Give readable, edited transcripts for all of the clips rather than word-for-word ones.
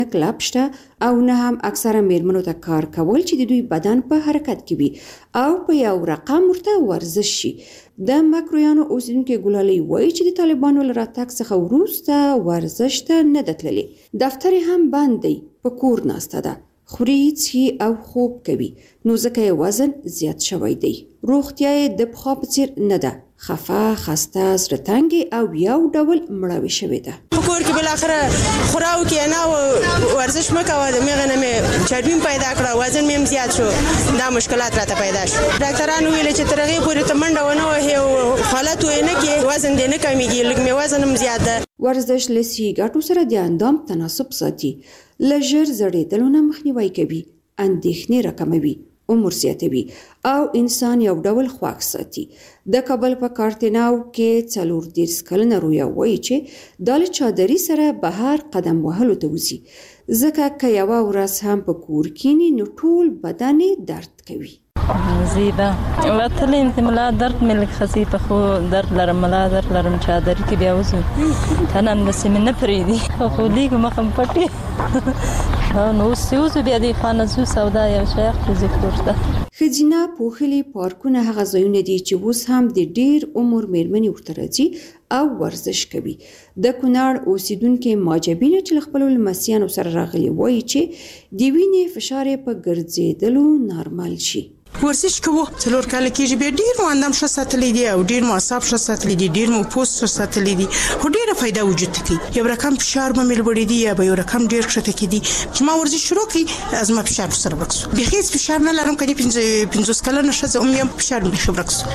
کلب شته او نه هم اکثره میرمنو ته کار کول چې د دوی بدن په حرکت کې وي او په یو رقم ورته ورزش شي. د مکرویانو اوسیدونکي ګلالۍ وایي چې د طالبانو له راتګ څخه وروسته ورزش ته نه ده تللې. دفتر یې هم بند دی، په کور ناسته ده، خوري څښي او خوب کوي، نو ځکه یې وزن زیات شوی دی. روغتیا یې د پخوا په څیر نه ده، خفه، خسته، زړه تنګې او یو ډول مړاوې شوې ده. په کور کې بالاخره خوراو کې نه ورزش مه کوه، د مېغه نه مې چربي پیدا کړه، وزن مې زیات شو، دا مشکلات راته پیدا شو. ډاکټرانو ویل چې تر هغې پورې ته منډه ونه وهې او حالت یې نه کړې، وزن دې نه کمیږي، لږ مې وزن هم زیات ده. ورزش له صحي ګټو سره د اندام تناسب ساتي، له ژر زړېدلو نه مخنیوی کوي، اندېښنې راکموي، عمر زیاتوي او انسان یو ډول خوښ ساتي. د کابل په کارتناو کې 34 کلنه رویا وایي چې دا له چادري سره بهر قدم وهلو ته وځي، ځکه که یوه ورځ هم په کور کینی نو ټول بدن درد کوي. زیبا وتلیم ته ملا درد ملک خصیفه خو درد لرم، ملا درد لرم، چادر کې بیا وځو تنن بس من نه پریدي خو لیک مخم پټي نو سوزو بیا دی خانه زو سودا یو شیخ فزیک ورته. ښځینه پوښلي پارکونه هغه ځایونه دي چې اوس هم د ډیر عمر میرمنې ورته راځي او ورزش کوي. د کونړ اوسیدونکي ماجبینه چې خپل لمسیانو سره راغلي وایي چې د وینې فشار په ګرځېدلو نارمل شي. ورزش کوو 4 کال کېږي، بیا ډیر مو اندام ښه ساتلی دی او ډیر مو اعصاب ښه ساتلی دي، ډیر مو پوست ښه ساتلی دي، خو ډیره فایده وجود ته کوي. یو رقم فشار به مې لوړېدي یا به یو رقم ډیر ښکته کېدي. چې ما ورزش شروع کړي زما فشار ورسره ورک شو، بیخي هېڅ فشار نه لرم، که 50 کلنه ښځه هم یم، فشار مې بیخي ورک شو.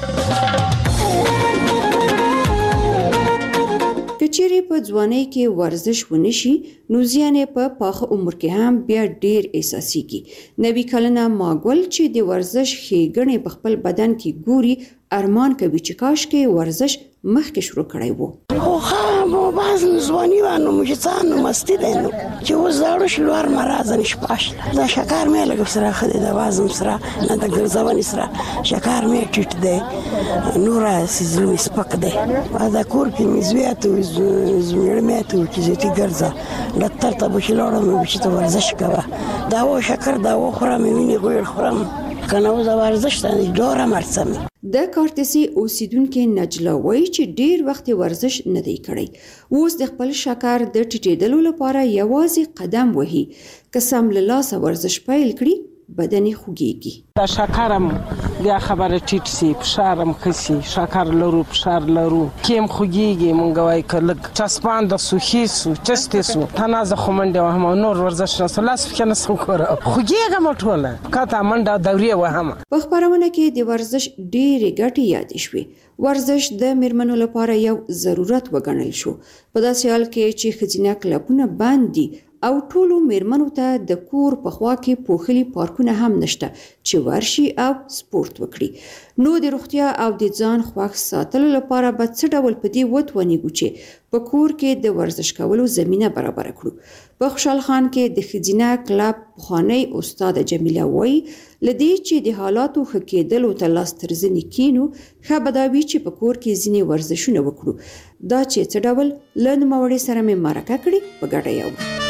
که چیرې په ځوانۍ کې ورزش ونشي نو زیان یې په پاخه عمر کې هم بیا ډیر احساسېږي. 90 کلنه ماګل چې د ورزش ښېګڼې په خپل بدن کې ګوري ارمان کوي چې کاشکې ورزش مخکې شروع کړی وو. خو بعض ځواني وانه مجتانو مستی دی نو چې اوس زاړه شلوار مرازن شپاشله دا شکر مې لږ سره خدي د وازم سره نه د ګرځونې سره شکر مې ټیټ دی، نور سیزلو سپک دی، دا کور کې مزویات او زمړمات او چې زیاتې ګرځه ډاکټر ته به شلوړم چې ته ورزش کوه، دا و شکر دا و خورم ویني غوړ خورم کنه و دا ورزش ته ډوره مرسم. د کارتسي اوسیدونکي نجلا وایي چې ډیر وخت ورزش نه دی کړی، اوس د خپل شکر د ټیټېدلو لپاره یوازې قدم وهي. که سم له لاسه ورزش پیل کړي بدن یې خوږیږي. دا شکرم بیا خبره ټیټ سي، فشارم خسي، شکر لرو، فشار لرو، کیم خوږیږي، مونږ وایي که لږ چسپان د سوخي سو چستې سو تنازه خو منډه وهم نور ورزش نه سو لاس فکر نه سو کوره خوږیږم ټوله کاته منډه دورې وهم. په خبرونه کې د ورزش ډېرې ګټې یادې شوې. ورزش د میرمنو لپاره یو ضرورت وګڼل شو په داسې حال کې چې ښځینه کلبونه بند دي او ټولو میرمنو ته د کور په خوا کې پوښلي پارکونه هم نشته چې ورشي او سپورت وکړي. نو د روغتیا او د ځان خوښ ساتلو لپاره به څه ډول په دې وتوانیږو چې په کور کې د ورزش کولو زمینه برابر کړو. په خوشحال خان کې د ښځینه کلب پخوانۍ استاده جمیله وایي لدې چې د حالاتو ښه کېدلو ته لاس تر زنې کینو، ښه به دا وي چې په کور کې ځینې ورزشونه وکړو. دا چې څه ډول له نوموړې سره مې مرکه کړې په ګډه یو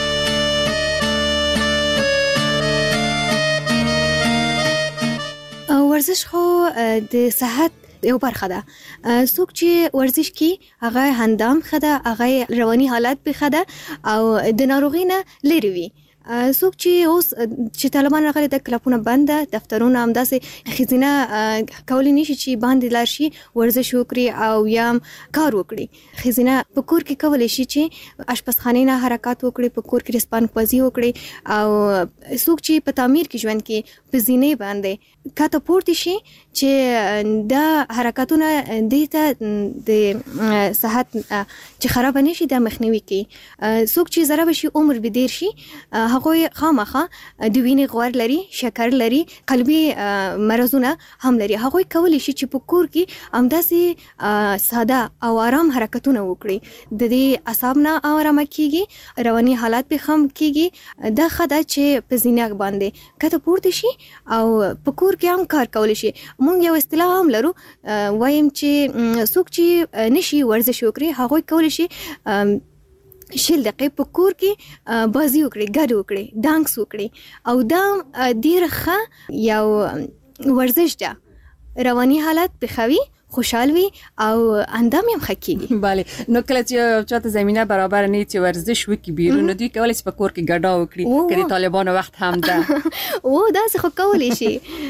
ورزش خو د صحت یو برخه ده. څوک چې ورزش کوي هغه اندام ښه ده، هغه رواني حالت به ښه ده او د ناروغۍ نه لرې وي. څوک چې اوس چې طالبان راغلي د کلبونه بند ده، دفترونه همداسې ښځینه کولی نشي چې باندې لاړ شي ورزش وکړي او یا کار وکړي. ښځینه په کور کې کولی شي چې اشپزخانې نه حرکات وکړي، په کور کې رسپانپزي وکړي او څوک چې په تعمیر کې ژوند کې په زینې باندې کاته پورته شي چې دا حرکاتونه دې ته د صحت چې خراب نشي دا مخنیوي کوي. څوک چې ضرب شي عمر به ډیر شي هغوی خامخا د وینې غوړ لري، شکر لري، قلبي مرزونه هم لري. هغوی کولی شي چې په کور کې همداسې ساده او آرام حرکتونه وکړي. د دې اعصاب نه آرامه کیږي، رواني حالات به هم کیږي. دا ښه ده چې په زینه باندې کته پورته شي او په کور کې هم کار کولی شي. مونږ یو اصطلاح هم لرو، وایم چې څوک چې نشي ورزش وکړي هغوی کولی شي شل دقیقې په کور کې بازی وکړي، ګډ وکړي، ډانس وکړي، او دا ډېر ښه یو ورزش ده. رواني حالت بخوي، خوشحال وي او اندام هم ښه کېږي. بله، نو کله چې چاته زمینه برابر نه چې ورزش وکړي بیرون، دوی کولی شي په کور کې ګډا وکړي که د طالبانو وخت هم ده. داسې خو کولی شي،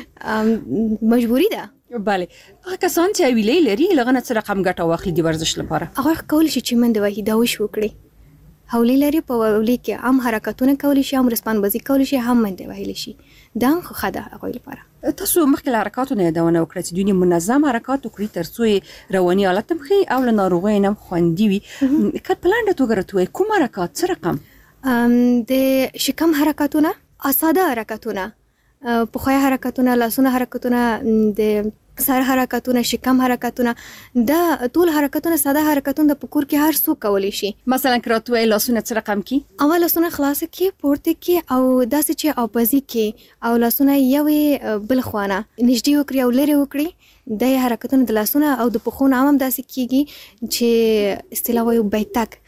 مجبوري ده. بله، هغه کسان چې حویلې لري له هغه نه څه رقم ګټه واخلي د ورزش لپاره؟ هغه کولی شي چې منډه وهي، دوش وکړي. حولی لري، په حولی کې هم حرکتونه کولی شي، هم رسپان بازی کولی شي، هم منډه وهلی شي. دا هم ښه ده هغوی لپاره. تاسو مخکې له حرکاتو نه یادونه وکړه چې دوی منظم حرکات وکړي تر څو یې رواني حالت هم ښه او له ناروغیو نه هم خوندي وي. که په لنډه توګه راته ووایي کوم حرکات، څه رقم؟ د شکم حرکاتونه، ساده حرکتونه، پخوی حرکتونه، لاسونه حرکتونه، د سر حرکتونه، شکم حرکتونه، دا ټول حرکتونه ساده حرکتونه د په کور کې هر څوک کولی شي. مثلا که راته ووایي لاسونه څه رقم کی؟ اول لاسونه خلاصه کی، پورته کی، او داسې چې اوبازي کی، او لاسونه یوې بل خوانه نږدې وکړي او لرې وکړي. دا حرکتونه د لاسونه او د پښو نه هم داسې کیږي چې اصطلاح وایو بیتک،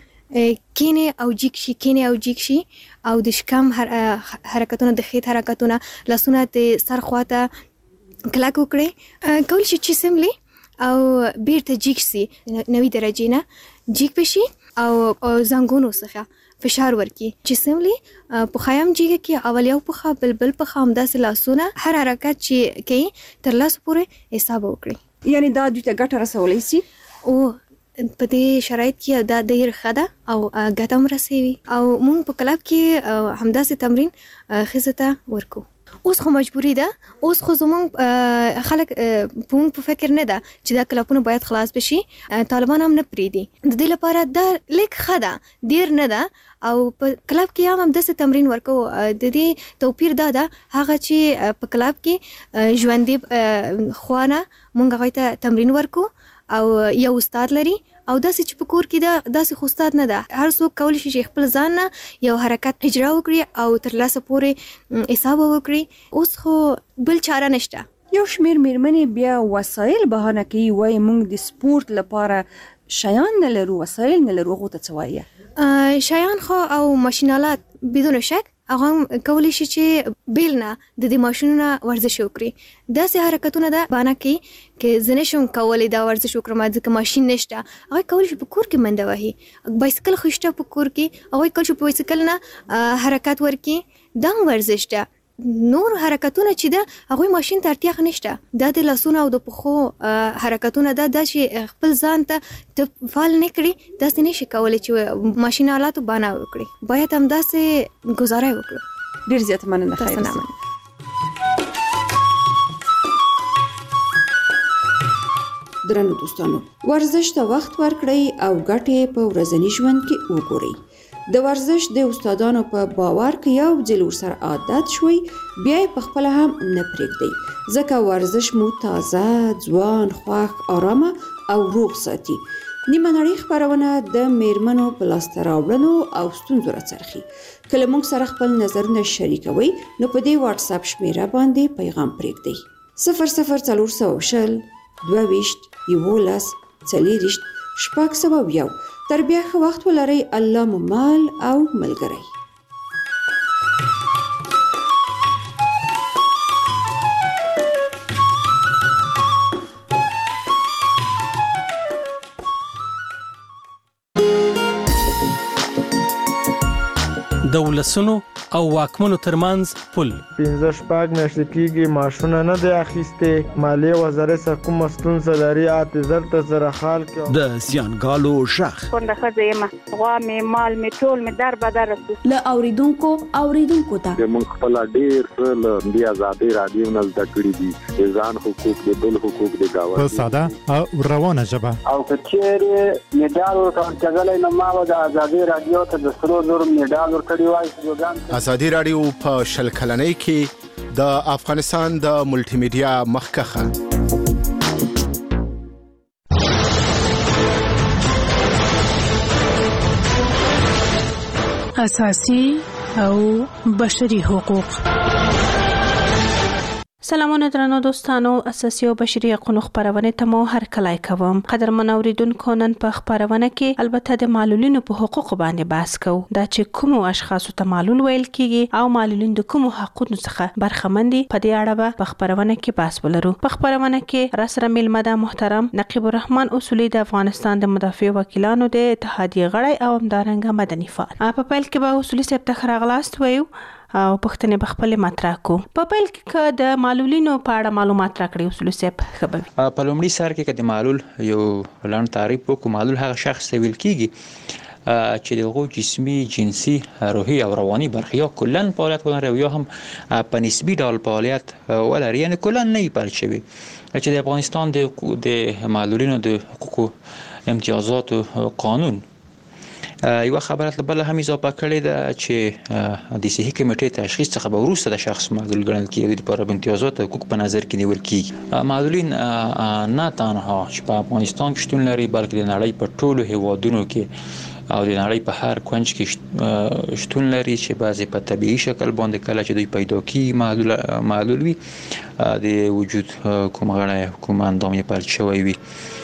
کینه او جیک شي، کینه او جیک شي. او د شکم حرکتونه، د خیط حرکتونه، لاسونه د سر خواته کلک وکړي، کولی شي چې سملی او بیرته جیک شي، 90 درجې نه جیک بشي او زنګونو څخه فشار ورکړي چې سملی پښه هم جیګه کې، اول یو پښه بل پښه همداسې لاسونه هر حرکت چې کوي تر لاسو پورې حساب وکړي. یعنی دا دوی ته ګټه رسولی شي؟ او په دې شرایط کې دا ډېر ښه ده او ګټه هم رسوي. او موږ په کلب کې همداسې تمرین ښځو ته ورکو. اوس خو مجبوري ده، اوس خو زمونږ خلک موږ په فکر نه ده چې دا کلبونه باید خلاص بشي. طالبان هم نه پرېږدي. د دې لپاره دا لیک ښه ده، ډېر نه ده. او په کلب کې هم همداسې تمرین ورکو. د دې توپیر دا ده هغه چې په کلب کې ژوندۍ خوانه موږ هغوی ته تمرین ورکو او یو استاد لري، او داسې چې په کور کې دا داسې خو استاد نه ده. هر څوک کولی شي چې خپل ځان نه یو حرکت اجرا وکړي او تر لاسه پورې حساب وکړي. اوس خو بل چاره نشته. یو شمیر میرمنې بیا وسایل بهانه کوي، وایي موږ د سپورت لپاره شیان نه لرو، وسایل نه لرو. هغو ته څه وایي؟ شیان خو او ماشینالات بدون شک هغه کولی شي چې بیل نه د دې ماشینونه ورزش وکړي. داسې حرکتونه ده بانه کې چې زه نشم کولی دا ورزش وکړم ځکه ماشین نشته. هغوی کولی شي په کور کې منډه وهي، بایسکل خو شته په کور کې، هغوی کولی شي په بایسکل نه حرکت ورکړي. دا هم ورزش ده. نور حرکتونه چې ده هغوی ماشین ته اړتیا نشته. دا د لاسونو او د پښو حرکتونه ده چې خپل ځان ته فعال نه کړي، داسې نشي کولی چې ماشین آلاتو بانه وکړي. باید همداسې ګزاره وکړو. ډېر زیاته مننه. خیر اوسئ. درنو دوستانو، ورزش ته وخت ورکړئ او ګټې په ورځني ژوند کې وګورئ. د ورزش د استادانو په باور کې یو ځل ورسره عادت شوي، بیا یې په خپله هم نه پرېږدئ، ځکه ورزش مو تازه، ځوان، خوښ، آرامه او روغ ساتي. نیمه نړۍ خپرونه د میرمنو په لاسته راوړنو او ستونزو راڅرخي. که له موږ سره خپل نظرونه شریکوئ نو په دې واتساپ شمیره باندې پیغام پرېږدئ: 00400 22 11 40 601. تر بیا ښه وخت ولرئ. الله مو مال او ملګری. د ولسونو او واکمنو ترمنځ پل 15 میاشتې کېږي معاشونه نه دی اخیستې. مالیې وزارت څخه کومه ستونزه لري، اعتذار ته زره حال کې د زیانګالو شخ کونډه ښځه یم، غوا مې، مال مې، ټول مې در بدر رسو. له اوریدونکو ته موږ خپل ډېر څه له دې ازادۍ رادیو نه زده کړي دي، د ځان حقوق، د بل حقوق، د ګاونډي په ساده او روانه ژبه. او که چیرې میډال ورکول کېدلی نو ما به د ازادۍ رادیو ته د سرو زرو میډال ورکړی وای. ازادي رادیو په 20 کلنۍ کې د افغانستان د ملټي میډیا مخکخه. اساسي او بشري حقوق. سلامونه درنو دوستانو، اساسي او بشري حقوقو خبرونه ته مو هر کله کوم. قدرمن اوریدونکو، نن په خبرونه کې البته د معلولینو په حقوقو باندې بحث کوو. دا چې کوم اشخاصو ته معلول ویل کیږي او معلولین د کوم حقوقو څخه برخمن دي، په دې اړه به په خبرونه کې بحث ولرو. په خبرونه کې راسره میلمه محترم نقیب الرحمن اصولي د افغانستان د مدافع وکیلانو د اتحادیه غړی او همدارنګه مدني فعال. په پیل کې به اصولي صاحب ته راغلاست وایو او پښتنې به خپل مطرح کو. په پیل کې د معلولینو په اړه معلومات راکړي اصولي صاحب خبري. په لومړي سر کې د معلول یو لاند تعریف وکړو. معلول هغه شخص ته ویل کیږي چې دغه جسمي، جنسي، روحي او رواني برخې یا کلن فعالیت ولري یا هم په نسبي ډول فعالیت ولري، یعنی کلن نه پاتې شوی. چې د افغانستان د معلولینو د حقوقو امتیازات قانون یو خبره بل هم اضافه کړې ده چې د صحي کمیټې تشخیص څخه به وروسته د شخص معلول ګڼل کېږي د لپاره امتیازات حقوق په نظر کې نیول کېږي. معلولین نه تنها چې په افغانستان کې شتون لري، بلکې د نړۍ په ټولو هیوادونو کې او د نړۍ په هر کونج کې شتون لري چې بعضې په طبیعي شکل باندې کله چې دوی پیدا کیږي معلول وي، د وجود کوم غړی کوم اندام یې پلټ شوی وي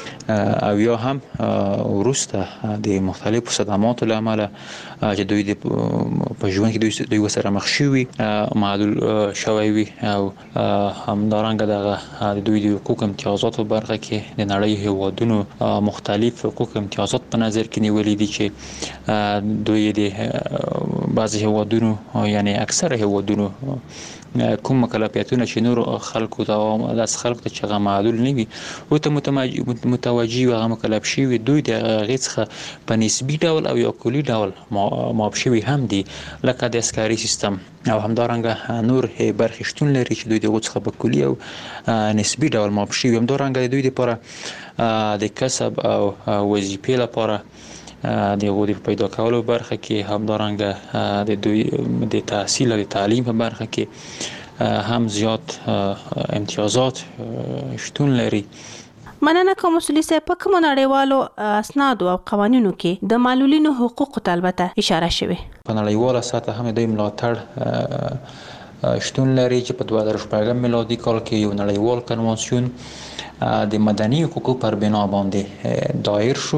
او یا هم وروسته د مختلفو صدماتو له امله چې دوی په ژوند کې دوی ورسره مخ شوي معلول شوی وي او همدارنګه دغه د دوی د حقوق امتیازاتو برخه کې د نړۍ هیوادونو مختلف حقوق امتیازات په نظر کې نیولي دي چې دوی د بعضې هیوادونو یعنی اکثر هیوادونو کوم مکلفیتونه چې نور خلکو ته داس خلکو ته چې هغه معلول نه وي او ته متوجي و هغه مکلف شوي، دوی د هغې څخه په نسبي ډول او یا کلي ډول معاف شوي هم دي، لکه د اسکاري سیستم او همدارنګه نور برخې شتون لري چې دوی د هغو څخه په کلي او نسبي ډول معاف شوي. همدارنګه د دوی لپاره د کسب او وظیفې لپاره د هغو د پیدا کولو برخه کې، همدارنګه د دوی د تحصیل او د تعلیم په برخه کې هم زیات امتیازات شتون لري. مننه کوم اصولي صاحب. په کومو نړیوالو اسنادو او قوانینو کې د معلولینو حقوقو ته البته اشاره شوې؟ په نړیواله سطح هم دوی ملاتړ شتون لري چې په 2014 میلادي کال کې یو نړیوال کنوانسیون د مدني حقوقو پر بنا باندې دایر شو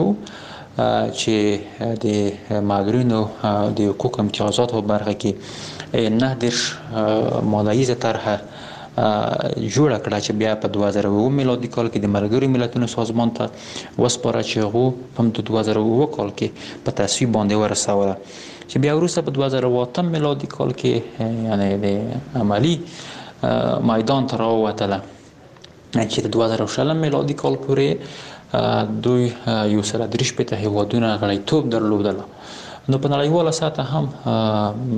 چې د معلولینو د حقوق امتیازاتو په برخه کې 9 ماده ییزه طرحه جوړه کړه چې بیا په 2009 میلادي کال کې د ملګرو ملتونو سازمان ته وسپاره چې هغه په 2009 کال کې په تصویب باندې ورسوله، چې بیا وروسته په 2008 میلادي کال کې یعنی د عملی میدان ته راووتله، چې د 2020 میلادي کال پورې دوی یو سره 3 هیوادونه غړیتوب درلودله. نو په نړیواله سطح هم